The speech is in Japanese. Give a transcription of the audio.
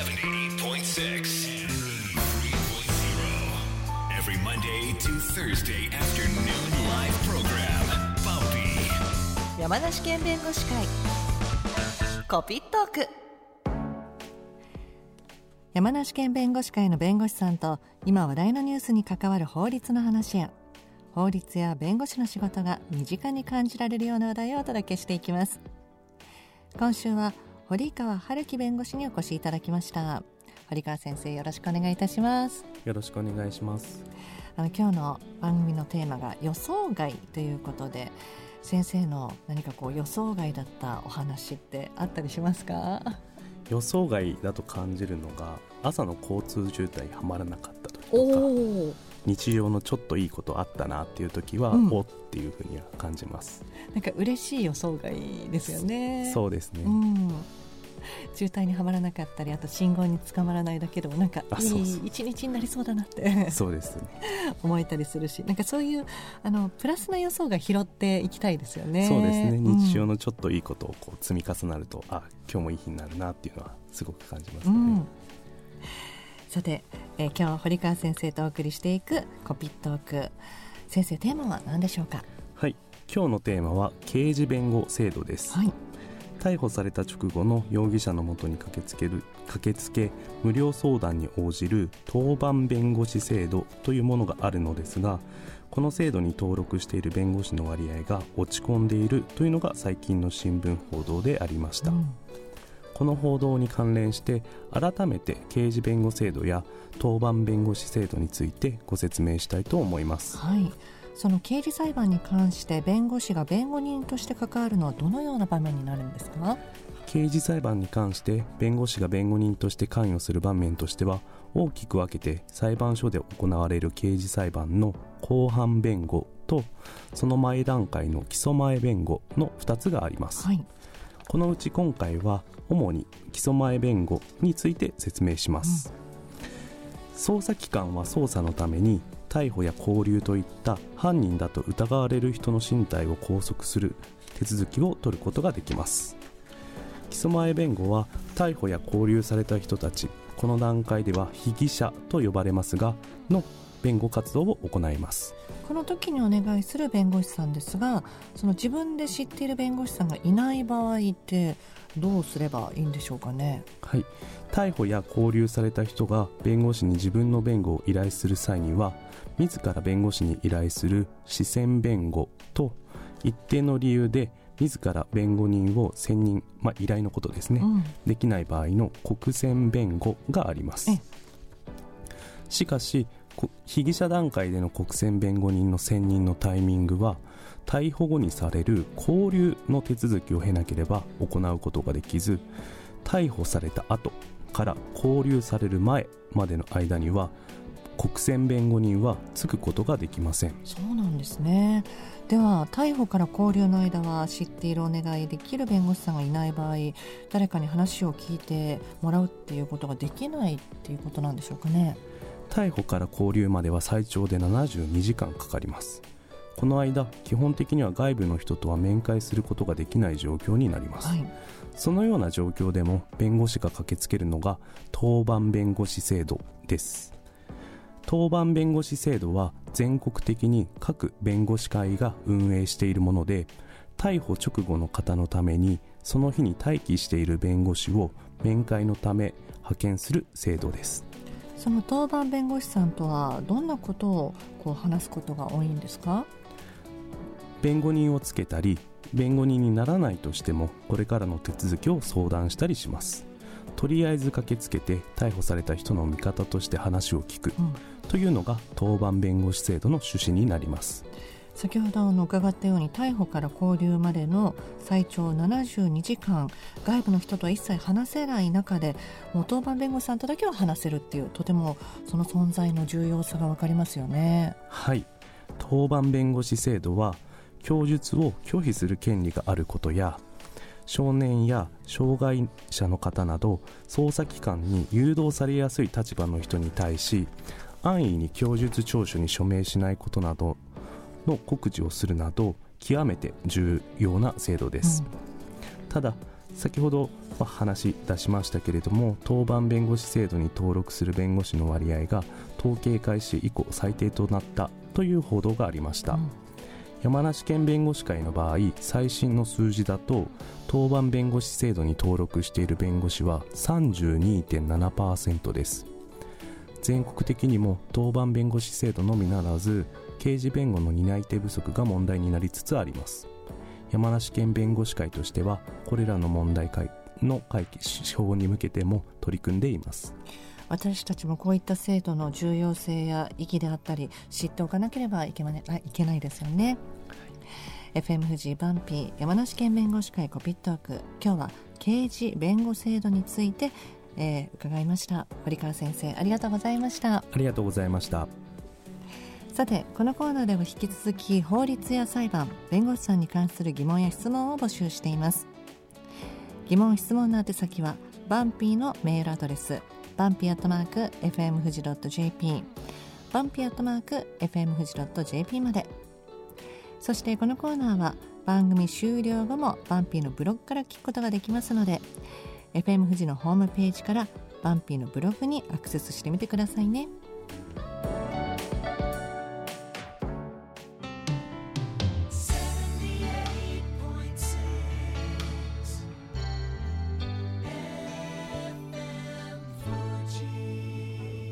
78.6 Every Monday to Thursday afternoon live program Bumpy 山梨県弁護士会コピットーク。山梨県弁護士会の弁護士さんと今話題のニュースに関わる法律の話や法律や弁護士の仕事が身近に感じられるような話題をお届けしていきます。今週は堀川春樹弁護士にお越しいただきました。堀川先生、よろしくお願いいたします。 よろしくお願いします。 今日の番組のテーマが予想外ということで、先生の何か予想外だったお話ってあったりしますか？ 予想外だと感じるのが朝の交通渋滞はまらなかった時とか、日常のちょっといいことあったなっていう時は、おっていうふうには感じます。 なんか嬉しい予想外ですよね。 そうですね、 渋滞にはまらなかったり、あと信号に捕まらないだけでもなんかいい一日になりそうだなってそうですね思えたりするし、なんかそういうプラスな予想が拾っていきたいですよね。 そうですね、日常のちょっといいことを積み重なると、今日もいい日になるなっていうのはすごく感じますね。 さて、今日堀川先生とお送りしていくコピットーク。先生、テーマは何でしょうか？ はい、今日のテーマは刑事弁護制度です。逮捕された直後の容疑者のもとに駆けつけ無料相談に応じる当番弁護士制度というものがあるのですが、この制度に登録している弁護士の割合が落ち込んでいるというのが最近の新聞報道でありました。この報道に関連して改めて刑事弁護制度や当番弁護士制度についてご説明したいと思います。 その刑事裁判に関して弁護士が弁護人として関わるのはどのような場面になるんですか？ 刑事裁判に関して弁護士が弁護人として関与する場面としては、大きく分けて裁判所で行われる刑事裁判の公判弁護とその前段階の起訴前弁護の2つがあります。このうち今回は主に起訴前弁護について説明します。捜査機関は捜査のために逮捕や勾留といった犯人だと疑われる人の身体を拘束する手続きを取ることができます。起訴前弁護は逮捕や勾留された人たち、この段階では被疑者と呼ばれますがの弁護活動を行います。 この時にお願いする弁護士さんですが、その自分で知っている弁護士さんがいない場合ってどうすればいいんでしょうかね？ 逮捕や勾留された人が弁護士に自分の弁護を依頼する際には、自ら弁護士に依頼する私選弁護と一定の理由で自ら弁護人を選任、依頼のことですね、できない場合の国選弁護があります。しかし被疑者段階での国選弁護人の選任のタイミングは逮捕後にされる勾留の手続きを経なければ行うことができず、逮捕された後から勾留される前までの間には国選弁護人はつくことができません。 そうなんですね。では逮捕から勾留の間は知っているお願いできる弁護士さんがいない場合、誰かに話を聞いてもらうっていうことができないっていうことなんでしょうかね？ 逮捕から勾留までは最長で72時間かかります。この間、基本的には外部の人とは面会することができない状況になります。そのような状況でも弁護士が駆けつけるのが当番弁護士制度です。当番弁護士制度は全国的に各弁護士会が運営しているもので、逮捕直後の方のためにその日に待機している弁護士を面会のため派遣する制度です。 その当番弁護士さんとはどんなことを話すことが多いんですか？ 弁護人をつけたり、弁護人にならないとしてもこれからの手続きを相談したりします。とりあえず駆けつけて逮捕された人の味方として話を聞く、というのが当番弁護士制度の趣旨になります。 先ほど伺ったように逮捕から勾留までの最長72時間、外部の人とは一切話せない中でもう当番弁護士さんとだけは話せるっていう、とてもその存在の重要さが分かりますよね。 当番弁護士制度は供述を拒否する権利があることや、少年や障害者の方など捜査機関に誘導されやすい立場の人に対し安易に供述調書に署名しないことなどの告示をするなど極めて重要な制度です。ただ先ほど話し出しましたけれども、当番弁護士制度に登録する弁護士の割合が統計開始以降最低となったという報道がありました、山梨県弁護士会の場合、最新の数字だと当番弁護士制度に登録している弁護士は 32.7% です。全国的にも当番弁護士制度のみならず、刑事弁護の担い手不足が問題になりつつあります。山梨県弁護士会としては、これらの問題の解消に向けても取り組んでいます。 私たちもこういった制度の重要性や意義であったり知っておかなければいけないですよね。FM 富士バンピー山梨県弁護士会コピットーク、今日は刑事弁護制度について、伺いました。堀川先生、ありがとうございました。 ありがとうございました。 さて、このコーナーでは引き続き法律や裁判、弁護士さんに関する疑問や質問を募集しています。疑問質問の宛先はバンピーのメールアドレス、バンピー@fm富士.jp、バンピー@fm富士.jp まで。そしてこのコーナーは番組終了後もバンピーのブログから聞くことができますので、 FM 富士のホームページからバンピーのブログにアクセスしてみてくださいね。